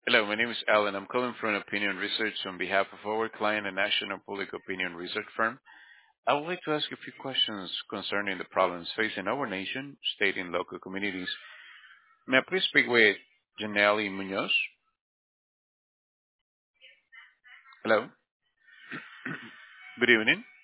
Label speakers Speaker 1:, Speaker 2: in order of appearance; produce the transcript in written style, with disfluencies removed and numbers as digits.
Speaker 1: Hello, my name is Alan. I'm calling from Opinion Research on behalf of our client, a national public opinion research firm. I would like to ask a few questions concerning the problems facing our nation, state, and local communities. May I please speak with Janelle Munoz? Hello, good evening.